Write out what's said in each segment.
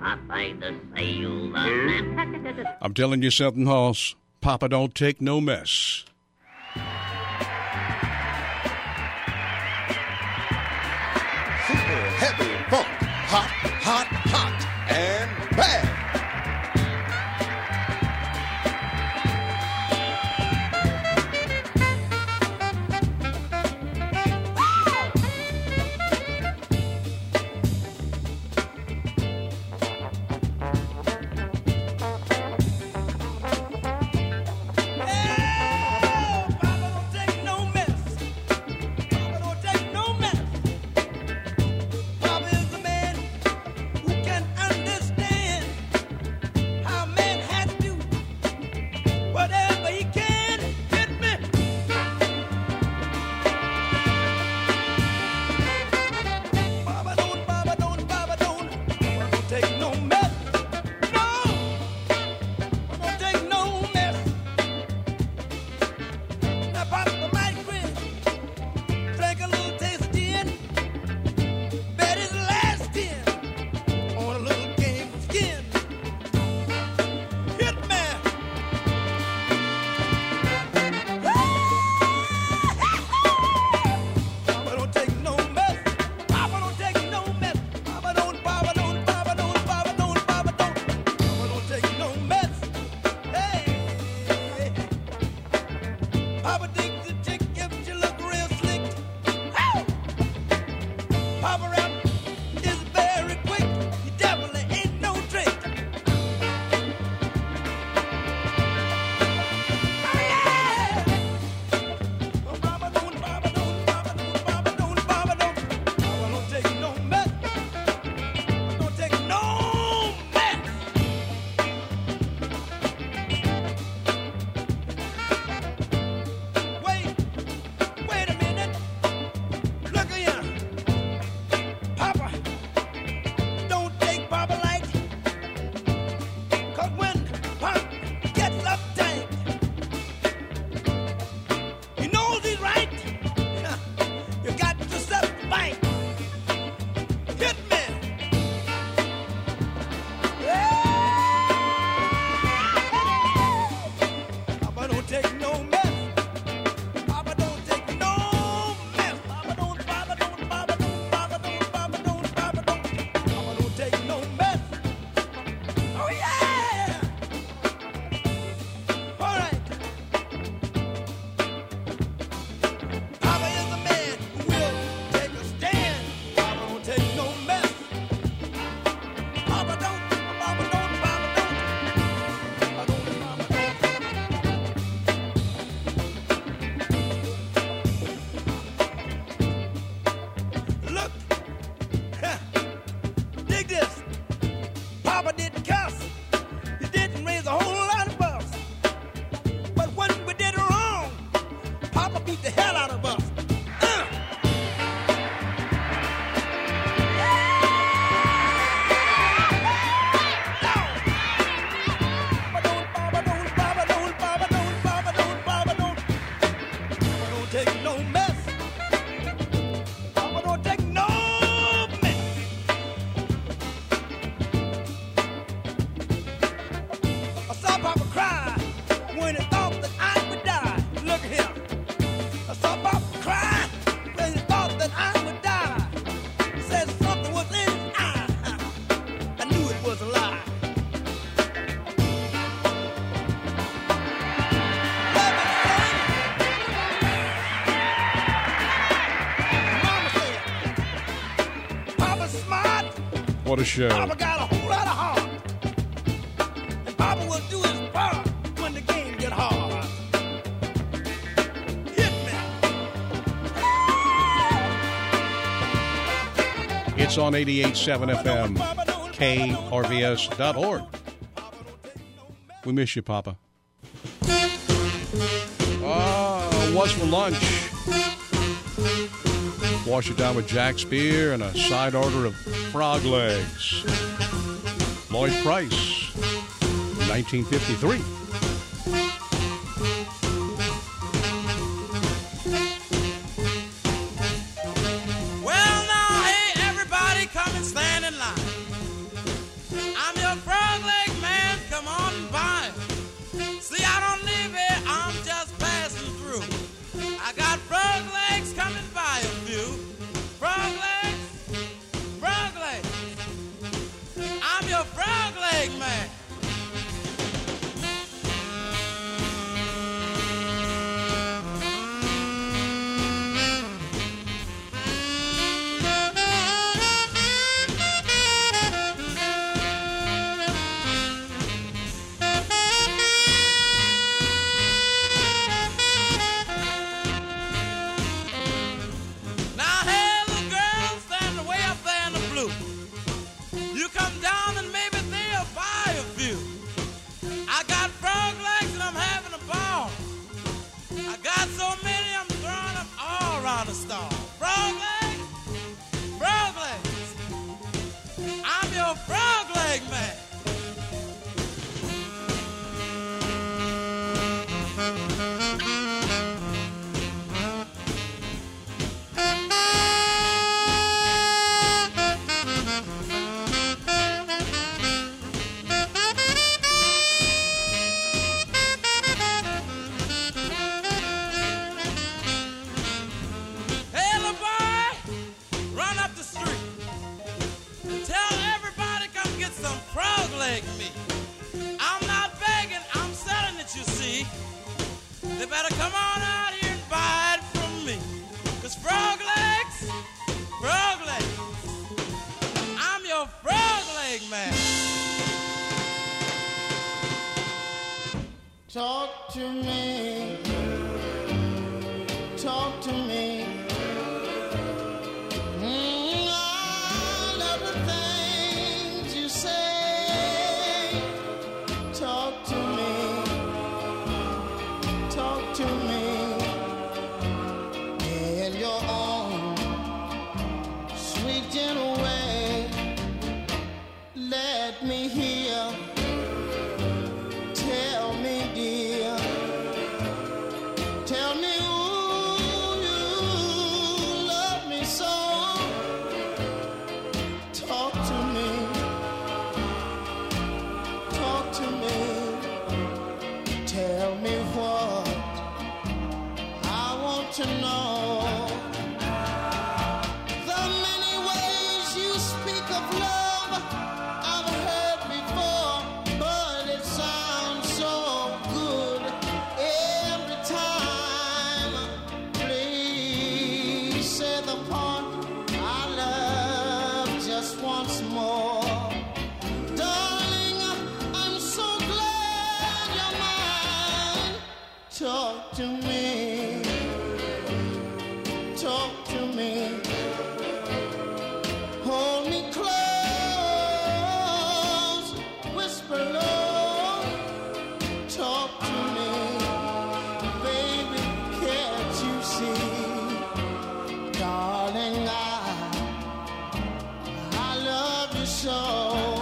I'm telling you something, Hoss. Papa don't take no mess. Super heavy funk, hot, hot, hot, and bad. What a show. Papa got a whole lot of heart. And Papa will do his part when the game get hard. Hit me. It's on 88.7 FM, KRVS.org. We miss you, Papa. What's for lunch? Wash it down with Jack's beer and a side order of frog legs. Lloyd Price, 1953. Well, now, hey, everybody come and stand in line. I'm your frog leg man. Talk to me, talk to me. All of the things you say. Talk to me, talk to me. In your own sweet gentle way. Let me hear. Tell me, dear, tell me who you love me so. Talk to me, talk to me. Tell me what I want to know. The many ways you speak of love I've heard before, but it sounds so good every time. Please say the part I love just once more. Darling, I'm so glad you're mine. Talk to me, talk to me. Hold me close, whisper low. Talk to me, baby, can't you see? Darling, I love you so.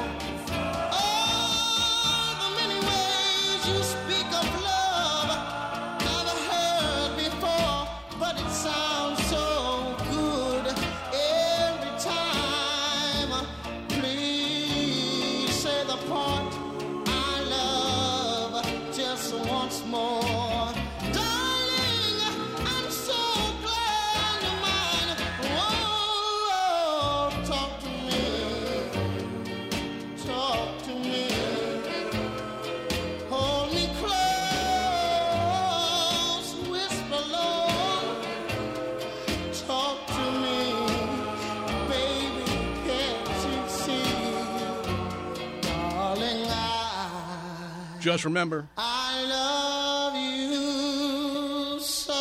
Oh, the many ways you speak of love I've heard before, but it sounds so good every time. Please say the part I love just once more. Darling, I'm so glad you're mine. Whoa, talk to me, talk to me. Hold me close, whisper low. Talk to me, baby, can't you see? Darling, Just remember, I love you so.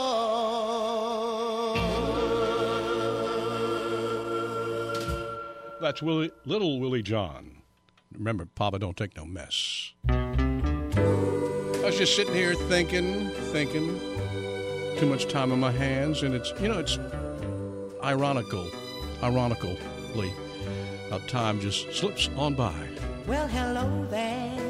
that's Little Willie John. Remember, Papa don't take no mess. I was just sitting here thinking, too much time on my hands, and it's ironically, how time just slips on by. Well, hello there.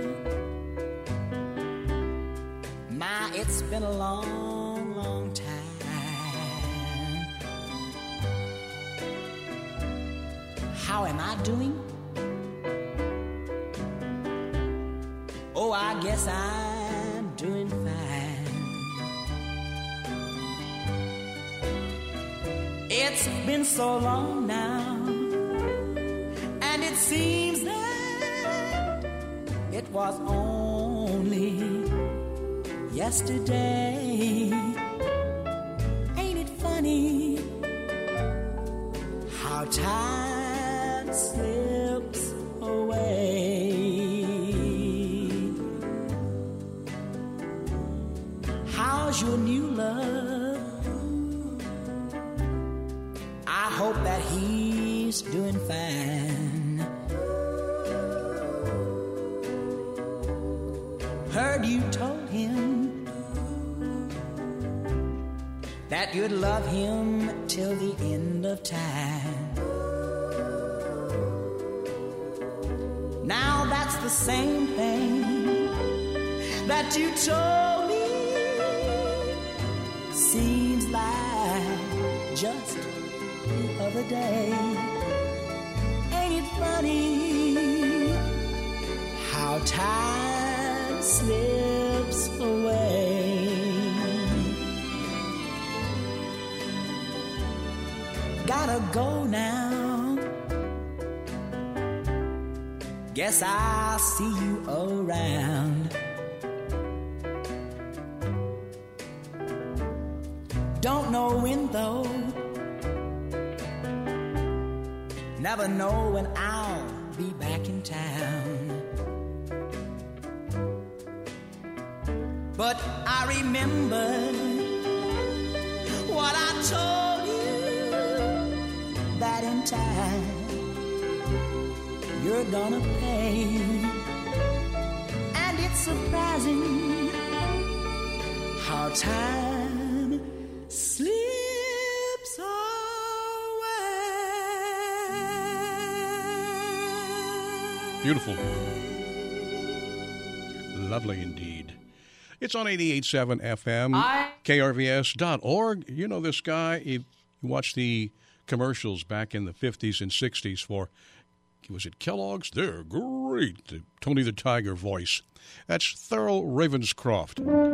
My, it's been a long, long time. How am I doing? Oh, I guess I'm doing fine. It's been so long now, and it seems It was only yesterday. Ain't it funny how time slips away? How's your new love? I hope that he's doing fine. Heard you told him that you'd love him till the end of time. Now that's the same thing that you told me. Seems like just the other day. Ain't it funny how time slips away? Gotta go now. Guess I'll see you around. Don't know when though. Never know when I'll be back in town. But I remember what I told you, that in time you're gonna pay. And it's surprising how time slips away. Beautiful. Lovely indeed. It's on 88.7 FM, KRVS.org. You know this guy. You watched the commercials back in the 50s and 60s for, was it Kellogg's? They're great. The Tony the Tiger voice. That's Thurl Ravenscroft.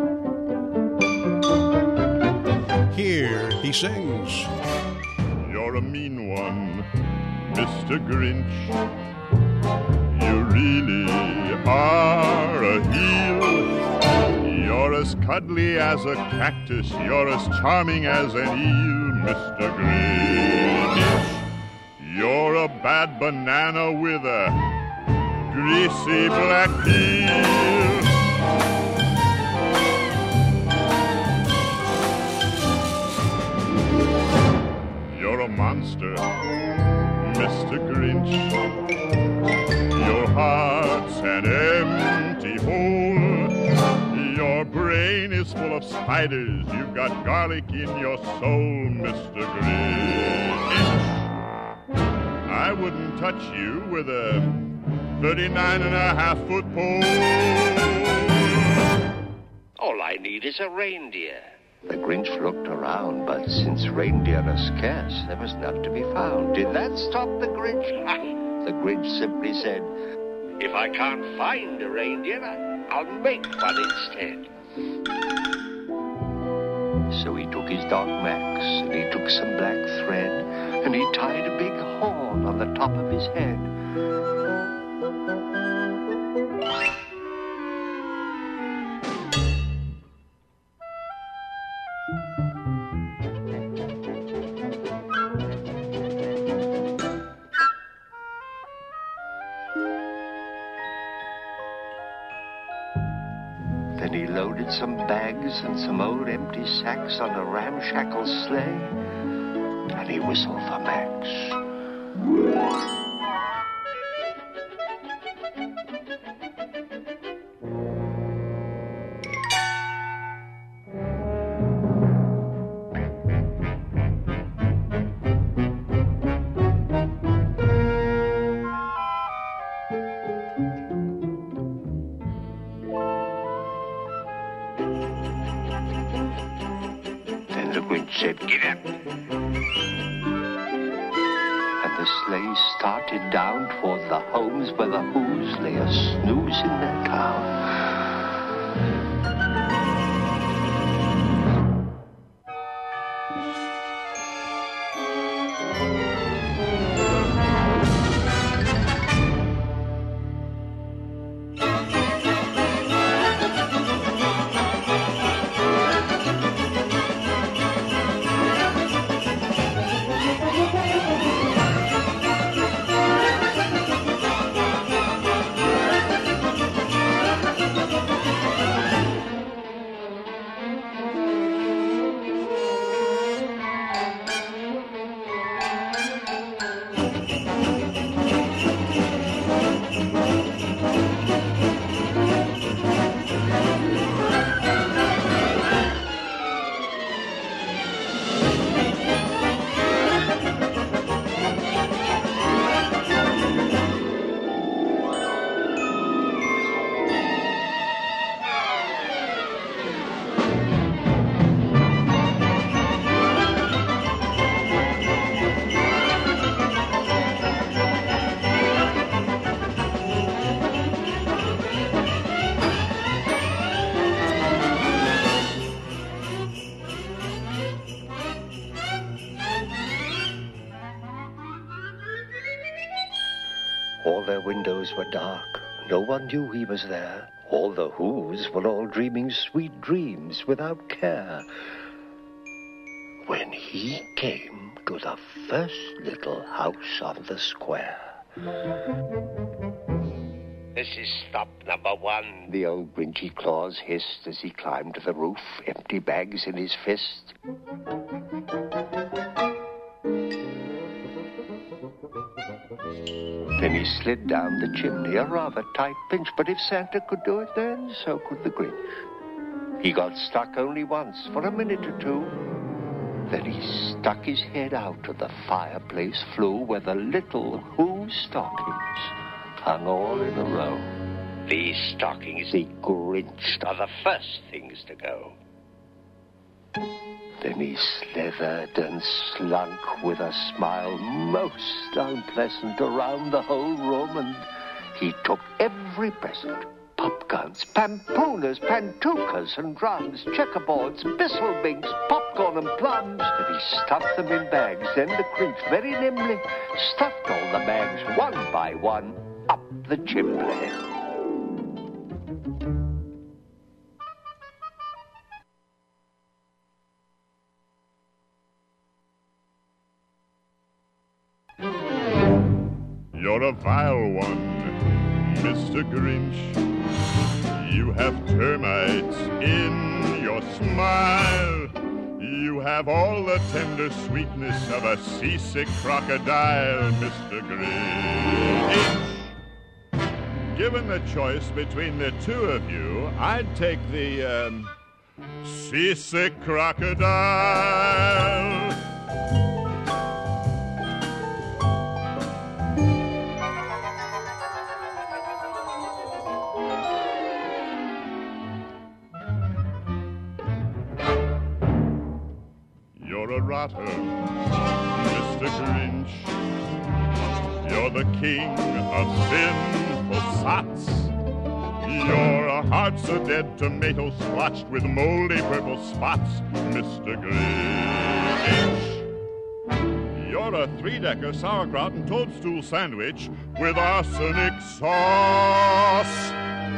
Here he sings. You're a mean one, Mr. Grinch. You really are a heel. You're as cuddly as a cactus. You're as charming as an eel, Mr. Grinch. You're a bad banana with a greasy black peel. You're a monster, Mr. Grinch. Your heart's an empty hole. Your brain is full of spiders. You've got garlic in your soul, Mr. Grinch. I wouldn't touch you with a 39.5-foot pole. All I need is a reindeer. The Grinch looked around, but since reindeer are scarce, there was none to be found. Did that stop the Grinch? The Grinch simply said, If I can't find a reindeer, I'll make one instead. So he took his dog Max, and he took some black thread, and he tied a big horn on the top of his head. Then he loaded some bags and some old empty sacks on a ramshackle sleigh, and he whistled for Max. Then the Grinch said, "Get up!" And the sleigh started down toward the homes where the Who's lay a snooze in their town. square windows were dark. No one knew he was there. All the Whos were all dreaming sweet dreams without care. When he came to the first little house on the square. This is stop number 1. The old Grinchy Claus hissed as he climbed to the roof, empty bags in his fist. Then he slid down the chimney, a rather tight pinch, but if Santa could do it then, so could the Grinch. He got stuck only once, for a minute or two. Then he stuck his head out of the fireplace flue where the little Who stockings hung all in a row. These stockings, The Grinch. are the first things to go. Then he slithered and slunk with a smile most unpleasant around the whole room, and he took every present. Pop guns, pampooners, pantookas and drums, checkerboards, bisselbinks, popcorn and plums. Then he stuffed them in bags. Then the Grinch very nimbly stuffed all the bags one by one up the chimney. You're a vile one, Mr. Grinch. You have termites in your smile. You have all the tender sweetness of a seasick crocodile, Mr. Grinch. Given the choice between the two of you, I'd take the, seasick crocodile. You're a rotter, Mr. Grinch. You're the king of sinful sots. You're a heart so dead, tomato splotched with moldy purple spots, Mr. Grinch. You're a 3-decker sauerkraut and toadstool sandwich with arsenic sauce.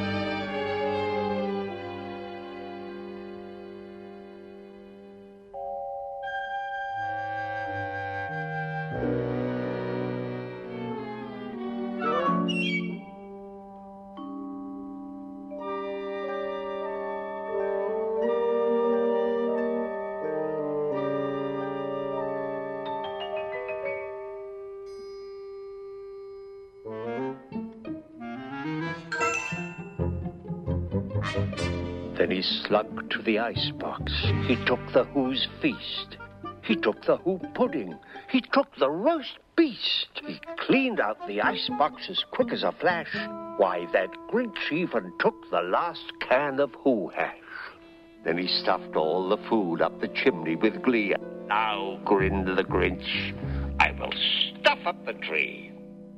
Then he slunk to the icebox. He took the Who's feast. He took the Who pudding. He took the roast beast. He cleaned out the icebox as quick as a flash. Why, that Grinch even took the last can of Who hash. Then he stuffed all the food up the chimney with glee. Now, grinned the Grinch, I will stuff up the tree.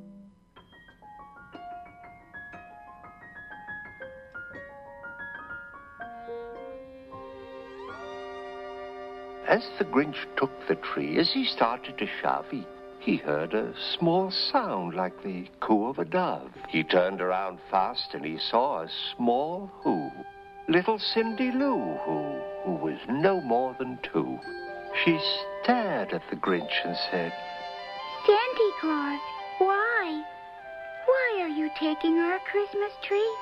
As the Grinch took the tree, as he started to shove, he heard a small sound like the coo of a dove. He turned around fast and he saw a small Who, little Cindy Lou who was no more than 2. She stared at the Grinch and said, Santa Claus, why? Why are you taking our Christmas tree?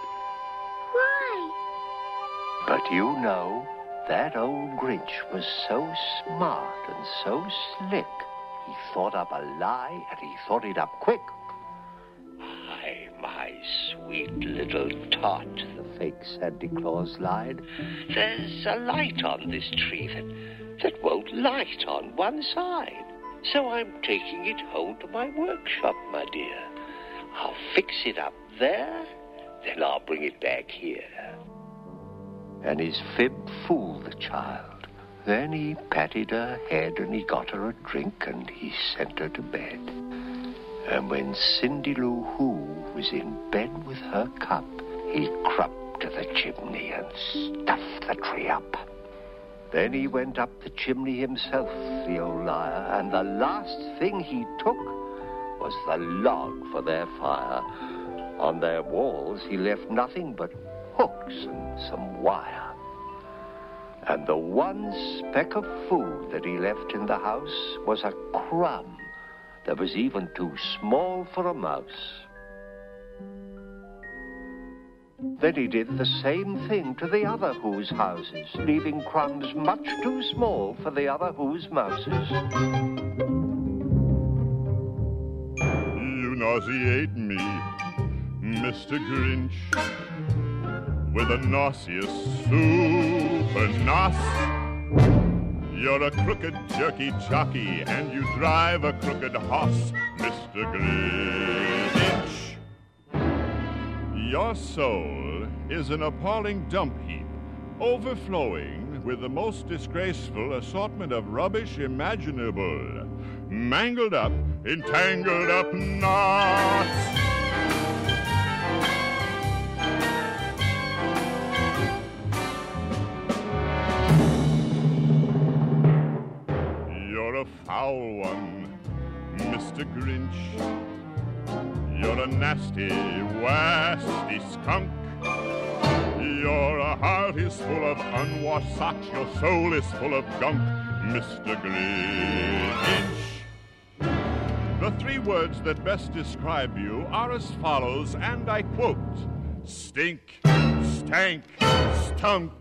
Why? But you know, that old Grinch was so smart and so slick. He thought up a lie, and he thought it up quick. Hi, my sweet little tot, The fake Santa Claus lied. there's a light on this tree that won't light on one side. So I'm taking it home to my workshop, my dear. I'll fix it up there, then I'll bring it back here. And his fib fooled the child. Then he patted her head and he got her a drink and he sent her to bed. And when Cindy Lou Who was in bed with her cup, he crept to the chimney and stuffed the tree up. Then he went up the chimney himself, the old liar, and the last thing he took was the log for their fire. On their walls he left nothing but hooks and some wire. And the one speck of food that he left in the house was a crumb that was even too small for a mouse. Then he did the same thing to the other Who's houses, leaving crumbs much too small for the other Who's mouses. You nauseate me, Mr. Grinch, with a nauseous super nos. You're a crooked jerky jockey, and you drive a crooked hoss, Mr. Grinch. Your soul is an appalling dump heap, overflowing with the most disgraceful assortment of rubbish imaginable. Mangled up, entangled up knots. You're a foul one, Mr. Grinch. You're a nasty, wasty skunk. Your heart is full of unwashed socks. Your soul is full of gunk, Mr. Grinch. The three words that best describe you are as follows, and I quote: stink, stank, stunk.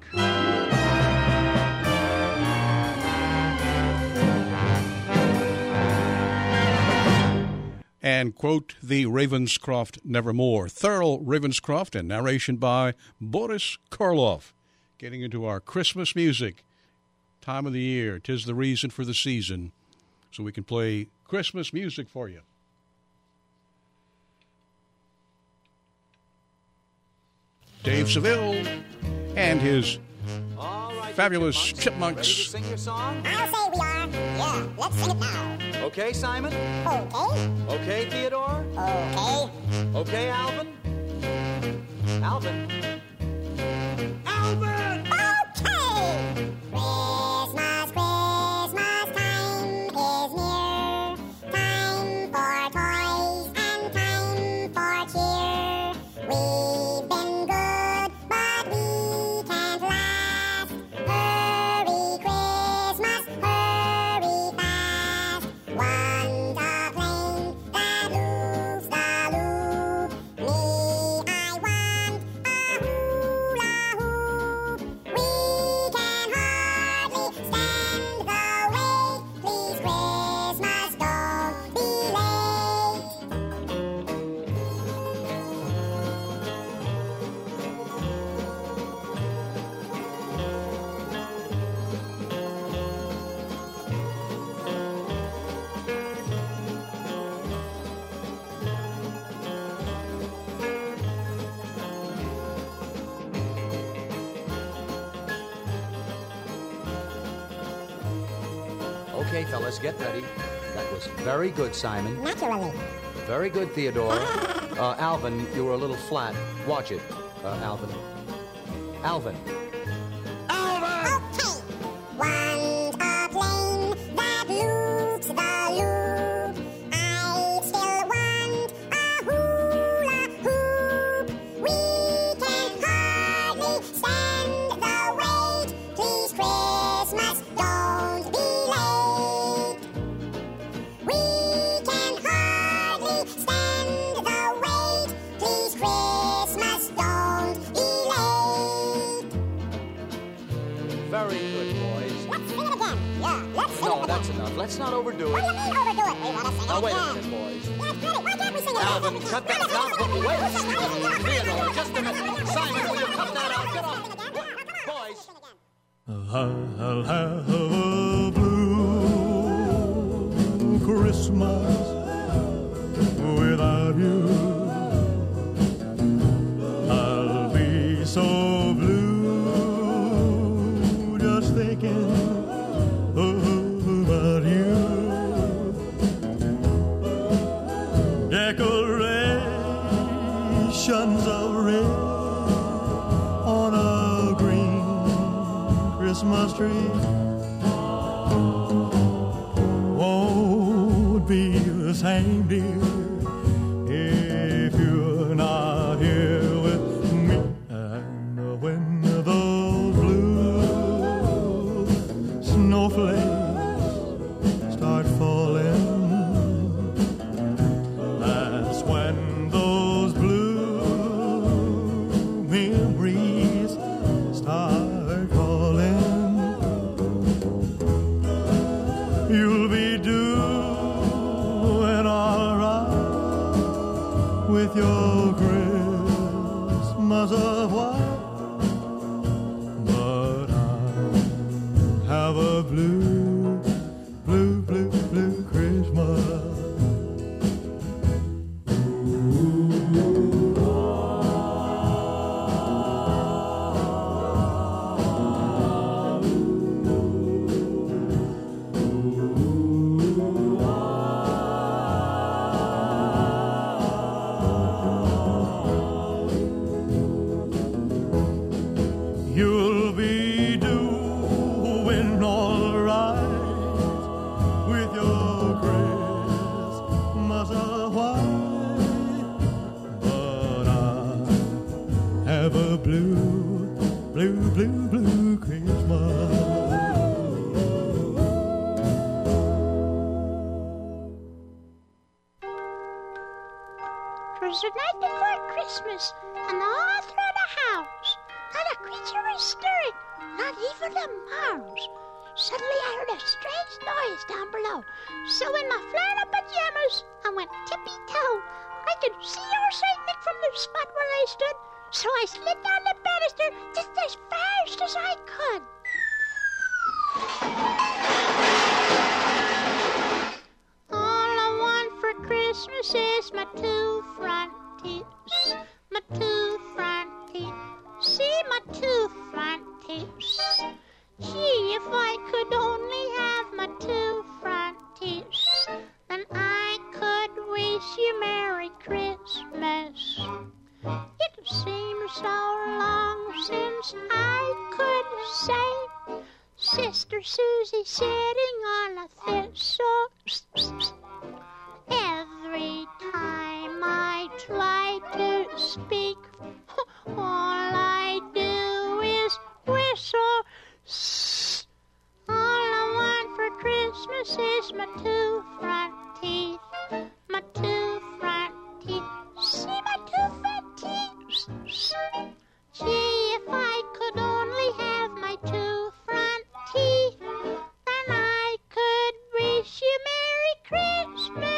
And quote the Ravenscroft Nevermore. Thurl Ravenscroft and narration by Boris Karloff. Getting into our Christmas music. Time of the year. 'Tis the reason for the season. So we can play Christmas music for you. Dave Seville and his fabulous Chipmunks. Ready to sing your song? I'll say we are. Yeah, let's sing it now. Okay, Simon? Okay. Okay, Theodore? Okay. Okay, Alvin? Alvin? Alvin! Okay! Christmas, Christmas time is near. Time for toys and time for cheer. We've been good, but we can't last. Hurry, Christmas, hurry fast. One's a plane that loops the loop. Me, I want a hula hoop. We can hardly stand the wait. Please, Christmas, don't be late. Okay, fellas, get ready. That was very good, Simon. Naturally. Very good, Theodore. Alvin, you were a little flat. Watch it, Alvin. Alvin. Okay. One's a plane that loops the loop. I still want a hula hoop. We can hardly stand the wait. Please, Christmas, don't be late. We can hardly stand the wait. Please, Christmas, don't be late. Very good, boys. Let's sing it again. Yeah, let's sing it No, again. that's enough. Let's not overdo What do it. you mean overdo it? We want to sing Now, it wait a again. minute, boys. Yeah, it's pretty. Why can't we sing it Alvin, again? cut that out. Wait a minute. Theodore, just a minute. Simon, will you cut that out? Get off. Boys. I'll have a blue Christmas without you. I'll be so blue just thinking about you. Decorations of red on a green Christmas tree won't be the same, dear, if you're not here with me. And when those blue snowflakes start falling, that's when those blue memories start calling. You'll be doing all right with your Christmas of white, but I have a blue, blue, blue, blue Christmas. You'll be doing all right with your Christmas of white, but I have a blue, blue, blue, blue Christmas. Twas the night before Christmas, and all through the house not a creature was stirring, not even a mouse. Suddenly I heard a strange noise down below. So in my flannel pajamas, I went tippy-toe. I could see old St. Nick from the spot where I stood, so I slid down the banister just as fast as I could. All I want for Christmas is my two front teeth, my two front teeth. See my two front teeth. Gee, if I could only have my two front teeth, then I could wish you Merry Christmas. It seems so long since I could say Sister Susie sitting on a thistle. Every time I try to speak, all I do is whistle. All I want for Christmas is my two front teeth, my two front teeth. See my two front teeth. Gee, if I could only have my two front teeth, then I could wish you Merry Christmas.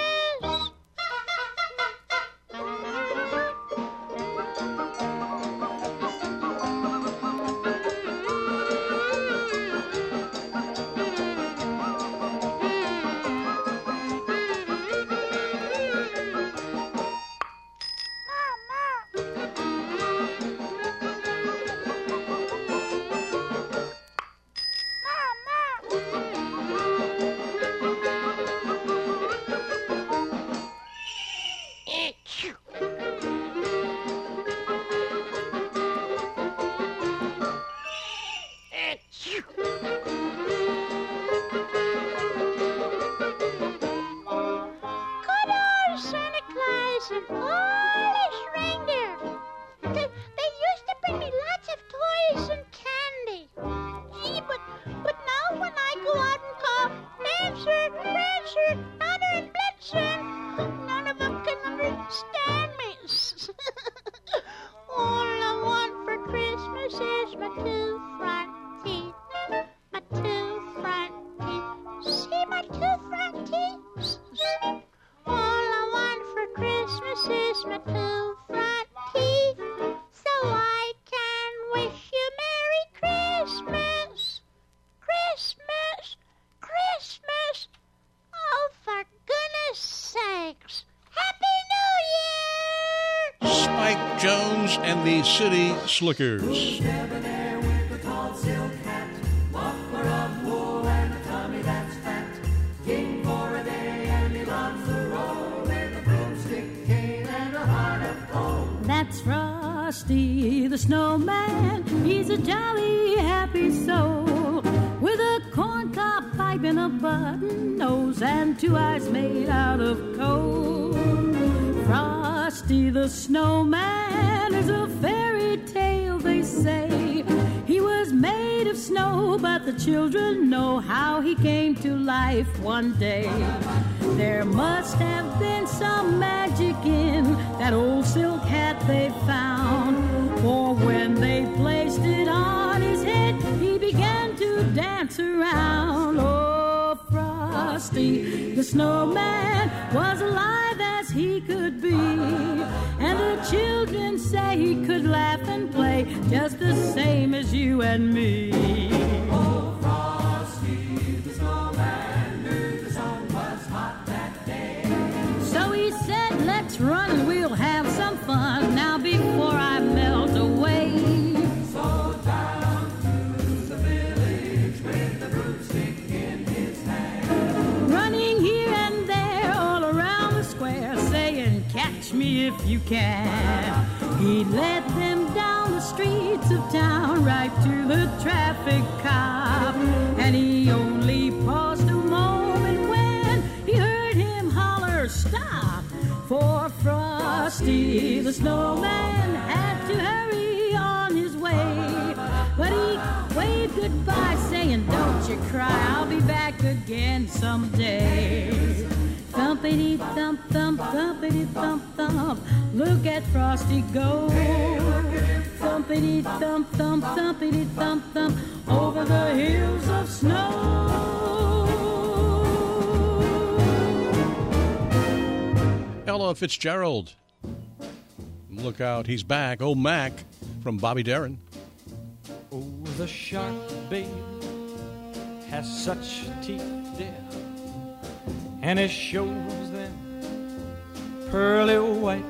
City Slickers. That's Frosty the Snowman. He's a jolly, happy soul with a corncob pipe pipe and a button nose and 2 eyes made out of coal. Frosty the Snowman is a fairy tale, they say. He was made of snow, but the children know how he came to life one day. There must have been some magic in that old silk hat they found, for when they placed it on his head, he began to dance around. Oh, Frosty the Snowman was alive as he could be, and the children say he could laugh and play just the same as you and me. Oh, Frosty the Snowman knew the sun was hot that day. So he said, let's run and we'll have some fun now before I melt away. So down to the village with the broomstick in his hand, running here and there all around the square, saying, catch me if you can. He led them down the streets of town right to the traffic cop, and he only paused a moment when he heard him holler, stop! For Frosty the Snowman had to hurry on his way, but he waved goodbye saying, don't you cry, I'll be back again someday. Thumpity thump thump, thumpity thump thump, look at Frosty go. Thumpity thump thump, thumpity thump thump, over the hills of snow. Ella Fitzgerald. Look out, he's back. Oh, Mac from Bobby Darin. Oh, the shark, babe, has such teeth, dear, and it shows them pearly white.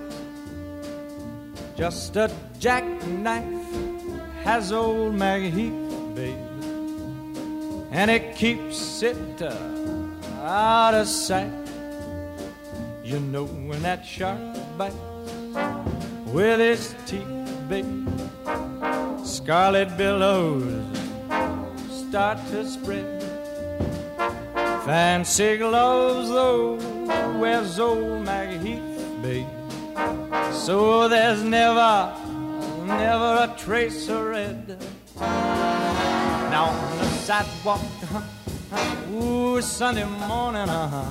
Just a jackknife has old Maggie Heath, babe, and it keeps it out of sight. You know when that shark bites with his teeth, babe, scarlet billows start to spread. Fancy gloves, though, wears old Maggie Heath, babe, so there's never a trace of red. Now on the sidewalk, ooh, Sunday morning,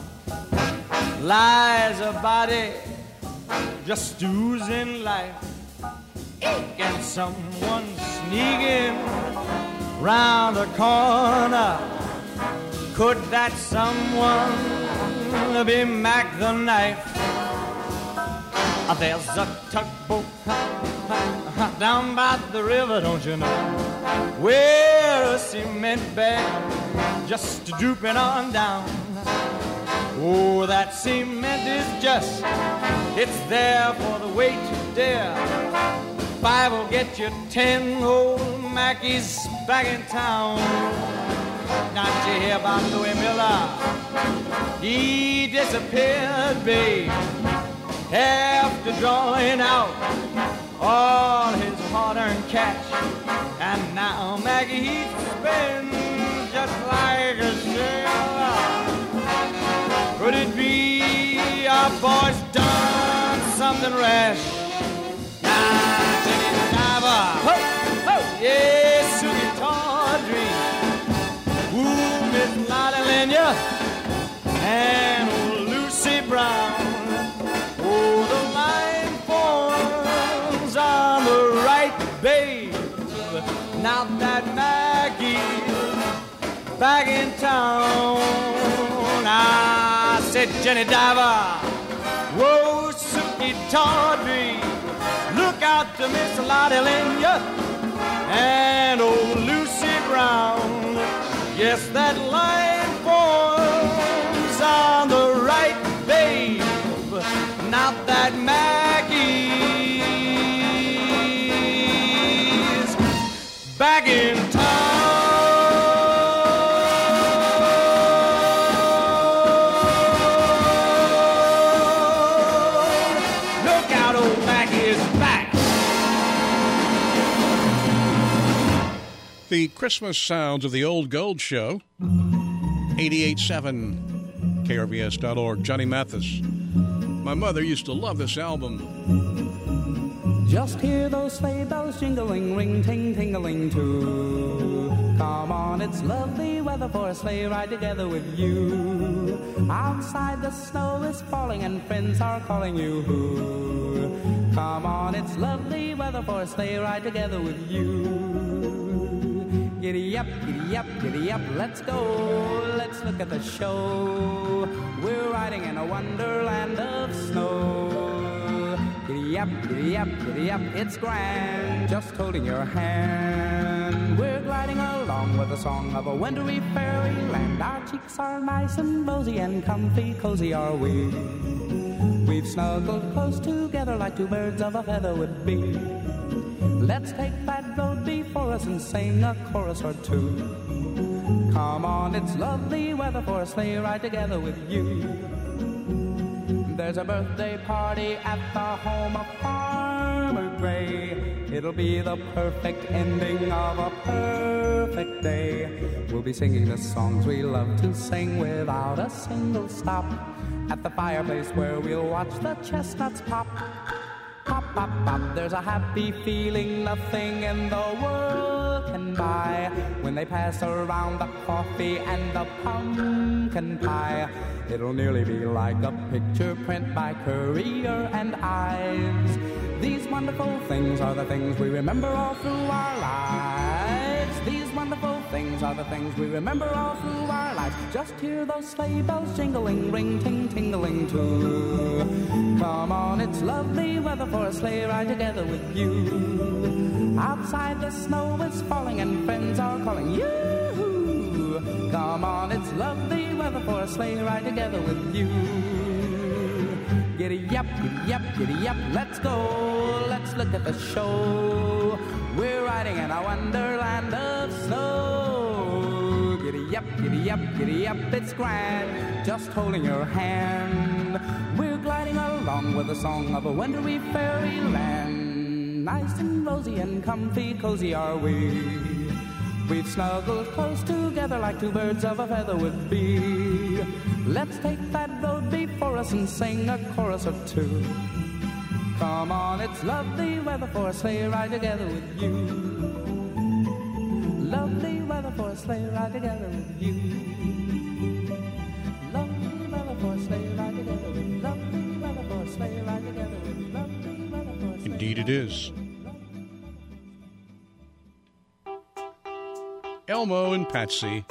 lies a body just oozing life, and someone sneaking round the corner. Could that someone be Mac the Knife? There's a tugboat down by the river, don't you know, where a cement bag just drooping on down. Oh, that cement is just, it's there for the weight to dare. 5 will get you 10 old Mackies back in town. Not you hear about Louis Miller? He disappeared, babe, after drawing out all his hard-earned cash. And now Maggie Heath spins just like a sailor. Could it be our boy's done something rash? Now, Jenny the Diver, ho, ho, yes, Susie Tawdry, ooh, Miss Lottie Lenya, and old Lucy Brown. Oh, the line forms on the right, babe. Now that Maggie's back in town, I said, Jenny Diver, whoa, Suki Tawdry, look out to Miss Lottie Lenya and old Lucy Brown. Yes, that line forms on the right, babe. Now that Maggie's back in town. Look out, old Maggie is back. The Christmas sounds of the Old Gold Show. 88.7 KRVS.org. Johnny Mathis. My mother used to love this album. Just hear those sleigh bells jingling, ring, ting, tingling too. Come on, it's lovely weather for a sleigh ride together with you. Outside the snow is falling and friends are calling you. Come on, it's lovely weather for a sleigh ride together with you. Giddy up, giddy up, giddy up, let's go. Let's look at the show. We're riding in a wonderland of snow. Giddy up, giddy up, giddy up, it's grand, just holding your hand. We're gliding along with the song of a wintry fairyland. Our cheeks are nice and rosy and comfy, cozy are we. We've snuggled close together like two birds of a feather would be. Let's take that road before us and sing a chorus or two. Come on, it's lovely weather for a sleigh ride together with you. There's a birthday party at the home of Farmer Gray. It'll be the perfect ending of a perfect day. We'll be singing the songs we love to sing without a single stop. At the fireplace where we'll watch the chestnuts pop. Pop, pop, pop, there's a happy feeling nothing in the world can buy. When they pass around the coffee and the pumpkin pie, it'll nearly be like a picture print by Currier and Ives. These wonderful things are the things we remember all through our lives. These wonderful things are the things we remember all through our lives. Just hear those sleigh bells jingling, ring, ting, tingling too. Come on, it's lovely weather for a sleigh ride together with you. Outside the snow is falling and friends are calling you. Come on, it's lovely weather for a sleigh ride together with you. Giddy up, giddy up, giddy up, let's go. Let's look at the show. We're riding in a wonderland of snow. Giddy up, giddy up, giddy up, it's grand, just holding your hand. We're gliding along with the song of a wintry fairyland. Nice and rosy and comfy, cozy are we. We've snuggled close together like two birds of a feather would be. Let's take that road before us and sing a chorus or two. Come on, it's lovely weather for a sleigh ride together with you. Lovely weather for a sleigh ride together with you. Lovely weather for a sleigh ride together with. Lovely weather for a sleigh ride together with. Lovely weather for a sleigh. Indeed it is. Elmo and Patsy.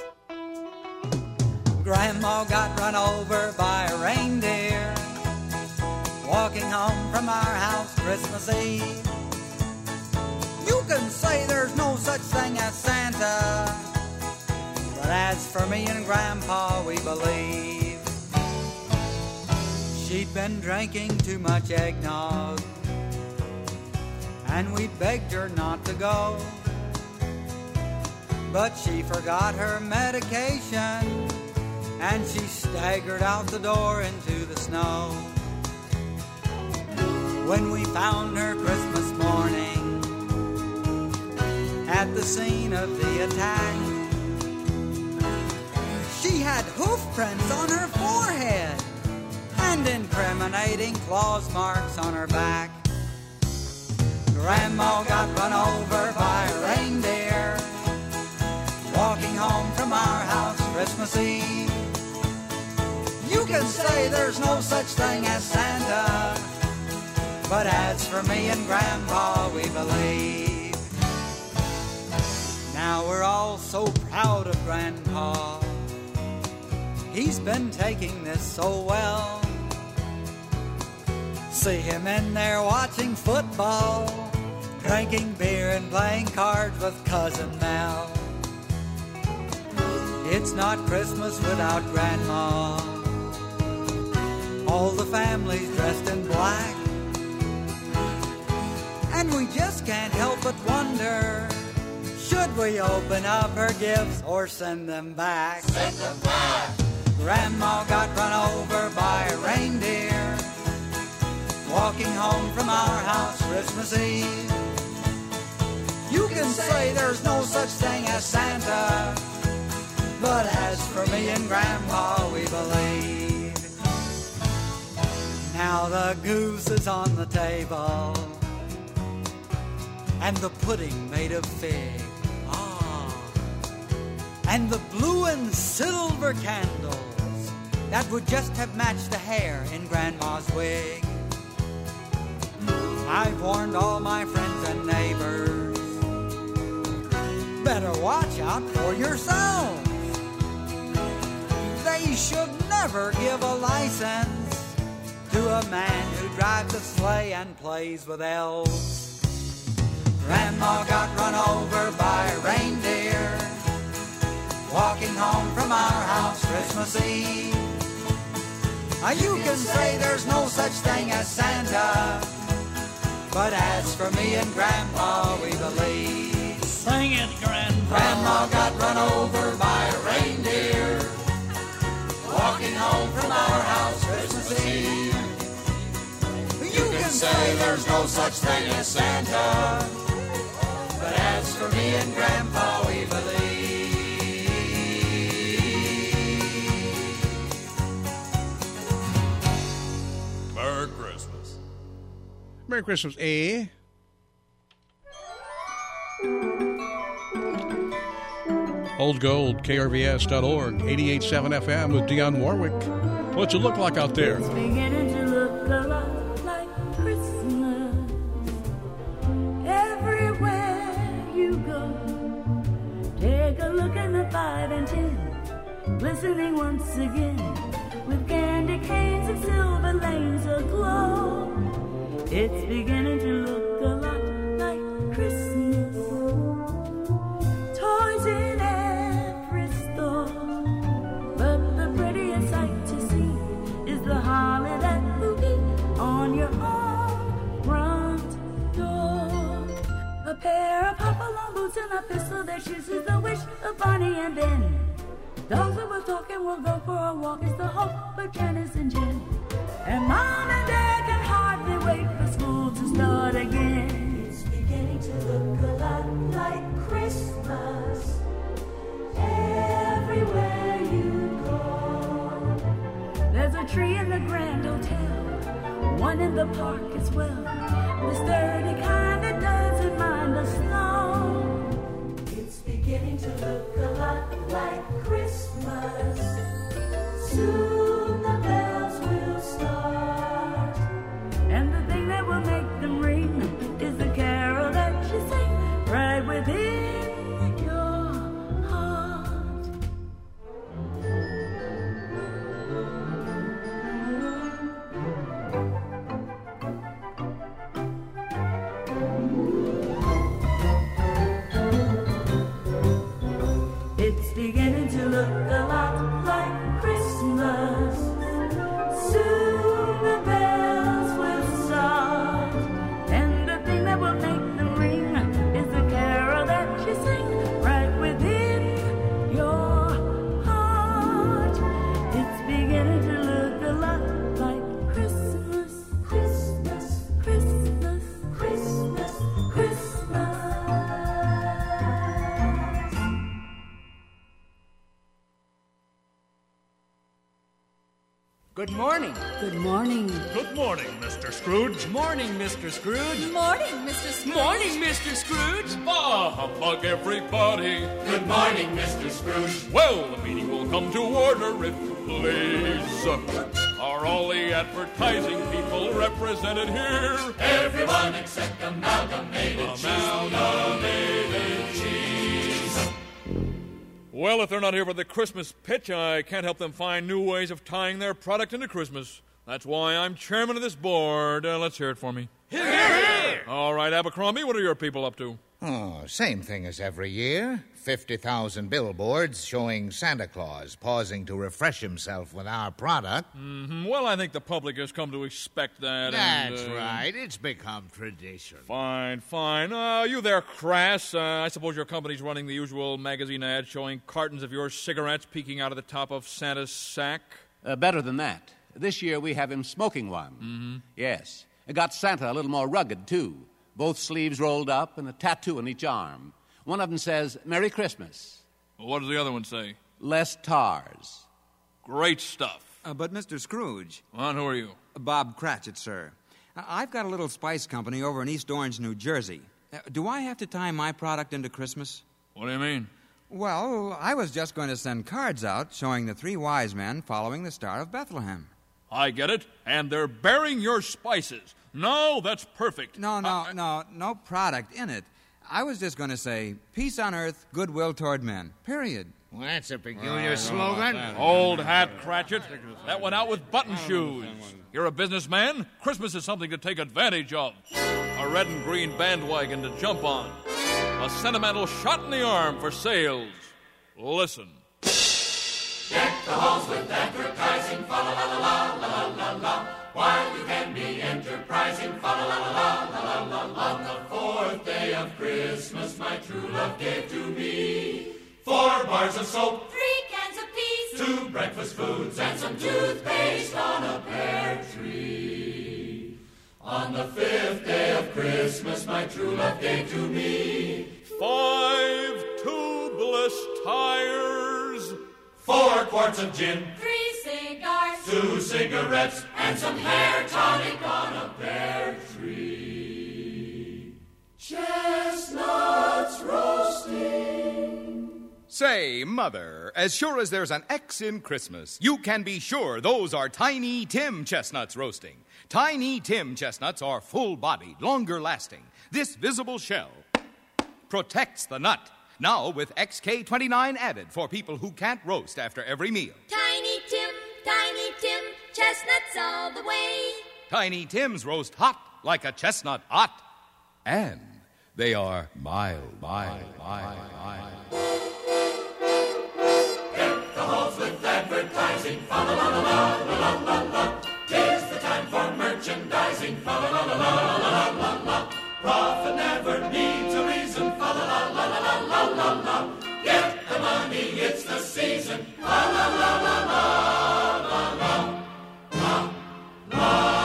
Grandma got run over by a reindeer walking home from our house Christmas Eve. You can say there's no such thing as Santa, but as for me and Grandpa, we believe. She'd been drinking too much eggnog, and we begged her not to go. But she forgot her medication, and she staggered out the door into the snow. When we found her Christmas morning at the scene of the attack, she had hoof prints on her forehead and incriminating claws marks on her back. Grandma got run over by a reindeer walking home from our house Christmas Eve. You can say there's no such thing as Santa, but as for me and Grandpa, we believe. Now we're all so proud of Grandpa. He's been taking this so well. See him in there watching football, drinking beer and playing cards with Cousin Mel. It's not Christmas without Grandma. All the family's dressed in black, and we just can't help but wonder, should we open up her gifts or send them back? Send them back! Grandma got run over by a reindeer walking home from our house Christmas Eve. You can say there's no such thing as Santa, But as for me and Grandpa, we believe. Now the goose is on the table, and the pudding made of fig. And the blue and silver candles that would just have matched the hair in Grandma's wig. I've warned all my friends and neighbors, better watch out for yourselves. They should never give a license to a man who drives a sleigh and plays with elves. Grandma got run over by a reindeer walking home from our house Christmas Eve. You can say there's no such thing as Santa, but as for me and Grandma, we believe. Sing it, Grandpa. Grandma got run over by a reindeer walking home from our house Christmas Eve. You can say there's no such thing as Santa, but as for me and Grandpa, we believe. Merry Christmas. Merry Christmas, eh? Old Gold, KRVS.org, 88.7 FM with Dionne Warwick. What's it look like out there? It's beginning to look a lot like Christmas. Everywhere you go, take a look at the 5 and 10, glistening once again with candy canes and silver lanes aglow. It's beginning to look a lot like Christmas. Toys in every store, but the prettiest sight to see is the holly that will be on your own front door. A pair of hop-along boots and a pistol that shoots is the wish of Bonnie and Ben. Dogs that were talking will go for a walk is the hope of Janice and Jen. And Mom and Dad can hardly wait for school to start again. It's beginning to look a lot like Christmas everywhere you go. There's a tree in the Grand Hotel, one in the park as well, the sturdy kind that doesn't mind the snow. It's beginning to look a lot like Christmas. Soon the bells will start, and the thing that will make them ring is the carol that you sing right within your heart. It's beginning to look a lot like Christmas. Soon the bells will start, and the thing that will make them ring is the carol that you sing right within your heart. It's beginning to look a lot like Christmas, Christmas, Christmas, Christmas, Christmas. Good morning. Good morning. Good morning, Mr. Scrooge. Morning, Mr. Scrooge. Morning, Mr. Scrooge. Morning, Mr. Scrooge. Ah, humbug, everybody. Good morning, Mr. Scrooge. Well, the meeting will come to order if you please. Are all the advertising people represented here? Everyone except Amalgamated Cheese. Amalgamated Cheese. Well, if they're not here for the Christmas pitch, I can't help them find new ways of tying their product into Christmas. That's why I'm chairman of this board. Let's hear it for me. Hear, hear! All right, Abercrombie, what are your people up to? Oh, same thing as every year. 50,000 billboards showing Santa Claus pausing to refresh himself with our product. Well, I think the public has come to expect that. That's right. It's become tradition. Fine. You there, Crass. I suppose your company's running the usual magazine ad showing cartons of your cigarettes peeking out of the top of Santa's sack? Better than that. This year we have him smoking one. Yes. It got Santa a little more rugged, too. Both sleeves rolled up and a tattoo on each arm. One of them says, Merry Christmas. Well, what does the other one say? less tars. Great stuff. But, Mr. Scrooge. Well, who are you? Bob Cratchit, sir. I've got a little spice company over in East Orange, New Jersey. Do I have to tie my product into Christmas? What do you mean? Well, I was just going to send cards out showing the 3 wise men following the Star of Bethlehem. I get it. And they're bearing your spices. No, that's perfect. No product in it. I was just going to say, peace on earth, goodwill toward men. Period. Well, that's a peculiar slogan. Old hat, Cratchit. That went out with button shoes. You're a businessman. Christmas is something to take advantage of. A red and green bandwagon to jump on. A sentimental shot in the arm for sales. Listen. Deck the halls with advertising, fa la la la la la la la. While you can be enterprising, fa la la la la la la. On the 4th day of Christmas, my true love gave to me 4 bars of soap, 3 cans of peas, 2 breakfast foods, and some toothpaste on a pear tree. On the 5th day of Christmas, my true love gave to me 5 tubeless tires, 4 quarts of gin, 3 cigars, 2 cigarettes, and some hair tonic on a pear tree. Chestnuts roasting. Say, Mother, as sure as there's an X in Christmas, you can be sure those are Tiny Tim chestnuts roasting. Tiny Tim chestnuts are full-bodied, longer-lasting. This visible shell protects the nut. Now with XK29 added for people who can't roast after every meal. Tiny Tim, chestnuts all the way. Tiny Tims roast hot like a chestnut hot. And they are mild. Deck the halls with advertising, fa la la la la la la la. 'Tis the time for merchandising, fa la la la la la la la. Profit never needs a reason, fa la la la la la la la. Get the money, it's the season, fa la la la la la la la.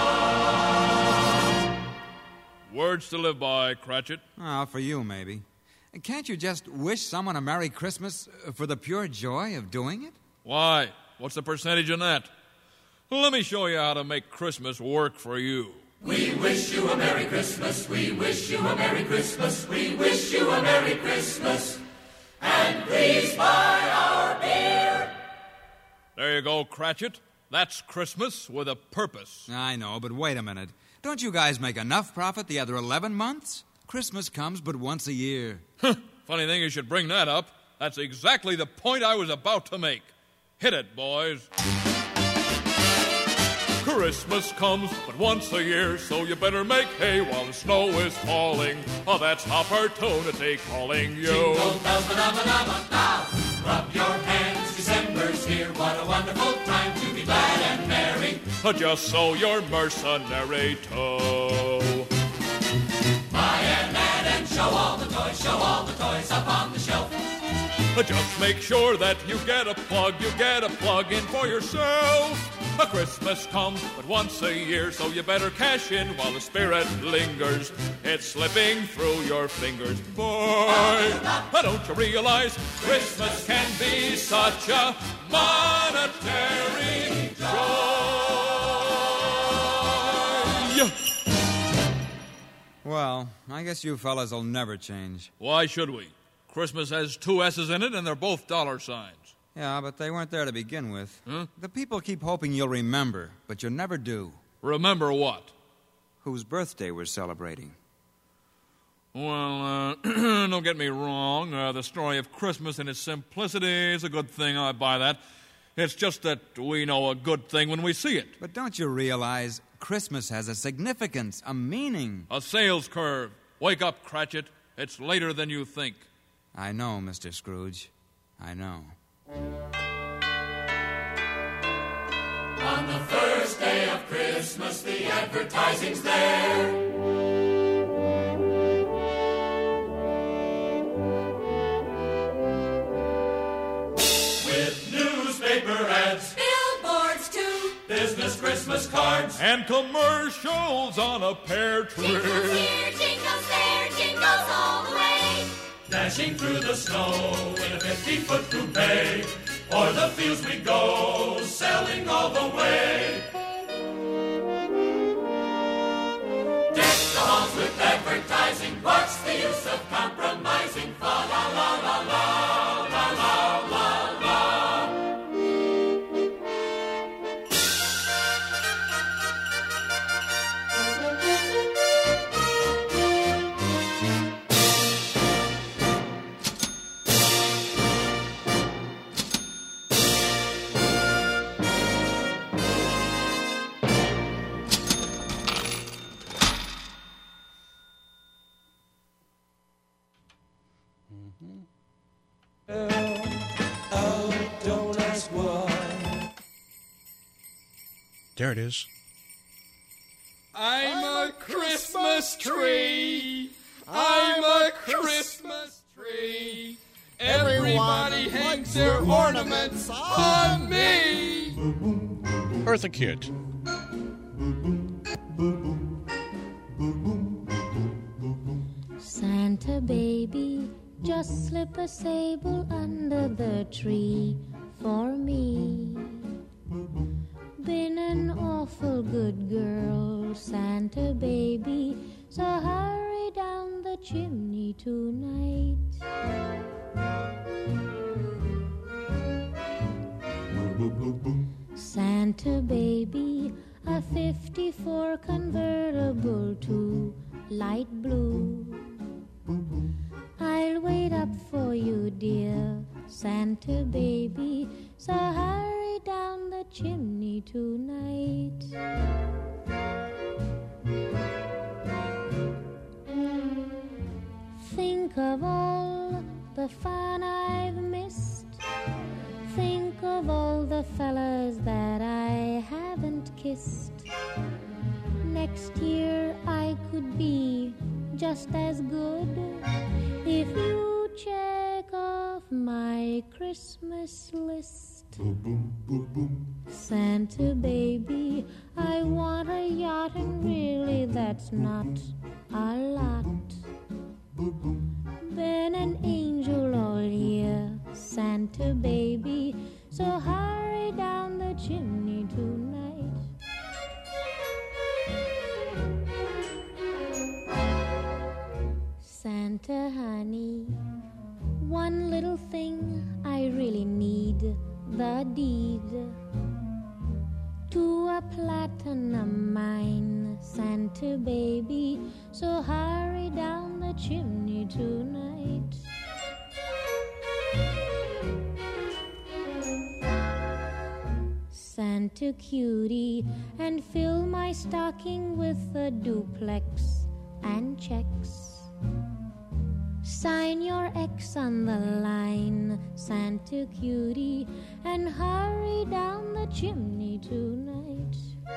Words to live by, Cratchit. Oh, for you, maybe. Can't you just wish someone a Merry Christmas for the pure joy of doing it? Why? What's the percentage in that? Let me show you how to make Christmas work for you. We wish you a Merry Christmas, we wish you a Merry Christmas, we wish you a Merry Christmas, and please buy our beer. There you go, Cratchit. That's Christmas with a purpose. I know, but wait a minute. Don't you guys make enough profit the other 11 months? Christmas comes but once a year. Funny thing you should bring that up. That's exactly the point I was about to make. Hit it, boys. Christmas comes but once a year, so you better make hay while the snow is falling. Oh, that's opportunity calling you. Jingle bells, ba-da-ba-da-ba, now. Rub your hands, December's here. What a wonderful time to be glad and merry. Just so you're mercenary too. Buy an ad and show all the toys up on the shelf. Just make sure that you get a plug in for yourself. A Christmas comes but once a year, so you better cash in while the spirit lingers. It's slipping through your fingers, boy. Don't you realize Christmas can be such a monetary joy? Well, I guess you fellas will never change. Why should we? Christmas has 2 S's in it, and they're both dollar signs. Yeah, but they weren't there to begin with. Huh? The people keep hoping you'll remember, but you never do. Remember what? Whose birthday we're celebrating. Well, don't get me wrong. The story of Christmas in its simplicity is a good thing. I buy that. It's just that we know a good thing when we see it. But don't you realize Christmas has a significance, a meaning? A sales curve. Wake up, Cratchit. It's later than you think. I know, Mr. Scrooge. I know. On the first day of Christmas, the advertising's there. With newspaper ads, billboards too, business Christmas cards, and commercials on a pear tree. Jingles here, jingles there, jingles all the way. Dashing through the snow in a 50-foot coupe, o'er the fields we go, selling all the way. Deck the halls with advertising, what's the use of compromising? Fa la la la la, la la la la. Don't ask why. There it is. I'm a Christmas tree. I'm a Christmas tree. Everybody hangs their ornaments on me. Eartha Kitt. Santa baby, just slip a sable under the tree for me. Been an awful good girl, Santa baby, so hurry down the chimney tonight. Santa baby, a 54 convertible to light blue. I'll wait up for you, dear Santa baby, so hurry down the chimney tonight. Think of all the fun I've missed. Think of all the fellas that I haven't kissed. Next year I could be just as good if you check off my Christmas list. Santa baby, I want a yacht, and really that's not a lot. Been an angel all year, Santa baby, so hurry down the chimney tonight. Santa honey, one little thing I really need, the deed to a platinum mine, Santa baby, so hurry down the chimney tonight. Santa cutie, and fill my stocking with a duplex and checks. Sign your X on the line, Santa cutie, and hurry down the chimney tonight.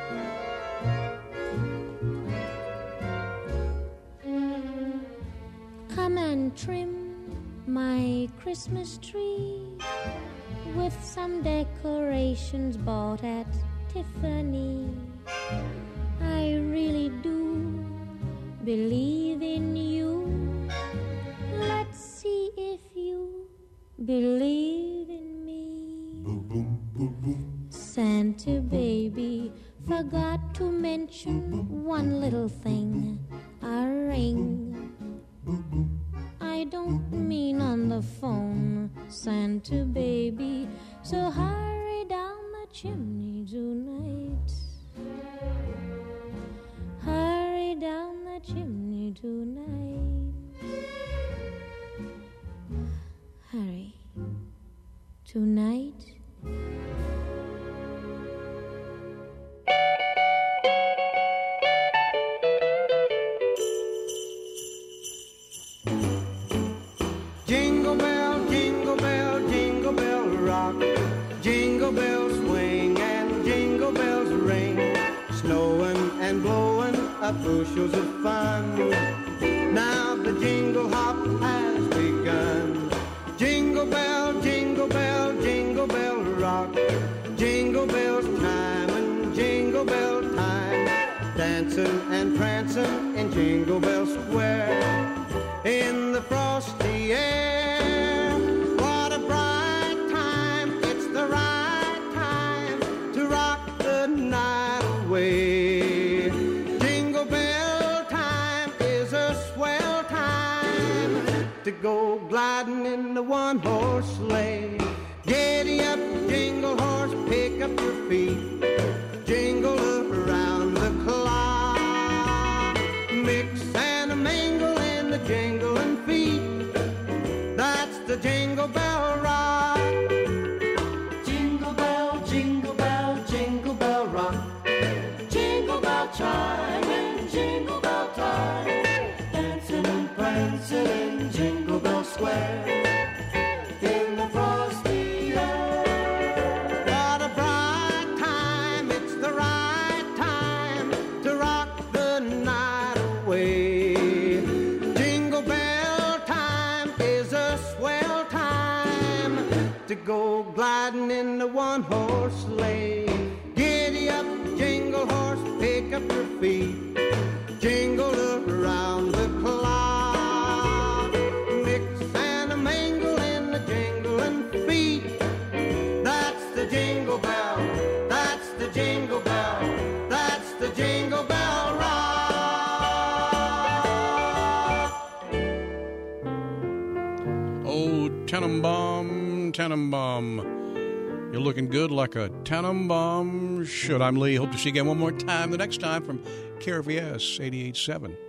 Come and trim my Christmas tree with some decorations bought at Tiffany. I really do believe in you. Let's see if you believe in me. Santa baby, forgot to mention one little thing, a ring. I don't mean on the phone, Santa baby, so hurry down the chimney tonight. Hurry down the chimney tonight. Hurry. Tonight. Jingle bell, jingle bell, jingle bell rock. Jingle bells swing and jingle bells ring. Snowing and blowing up bushels of fun. Now the jingle hop has begun. Jingle bell, jingle bell, jingle bell rock. Jingle bells time and jingle bell time. Dancing and prancing in Jingle Bell Square. In the frosty air, what a bright time. It's to go gliding in the one-horse sleigh. Giddy up, jingle horse, pick up your feet, jingle around the clock. Mix and a mingle in the jingling feet. That's the Jingle Bell Rock. Jingle bell, jingle bell, jingle bell rock. Jingle bell chime and jingle bell time. Dancing and prancing in Jingle Bell Square. In the frosty air. What a bright time, it's the right time to rock the night away. Jingle bell time is a swell time to go gliding in the one-horse sleigh. Giddy up, jingle horse, pick up your feet, jingle around the clock. Mix and a mingle in the jingling feet. That's the Jingle Bell, that's the Jingle Bell, that's the Jingle Bell Rock. Oh, Tannenbaum, Tannenbaum. You're looking good like a Tannenbaum should. I'm Lee. Hope to see you again one more time the next time from KRVS 88.7.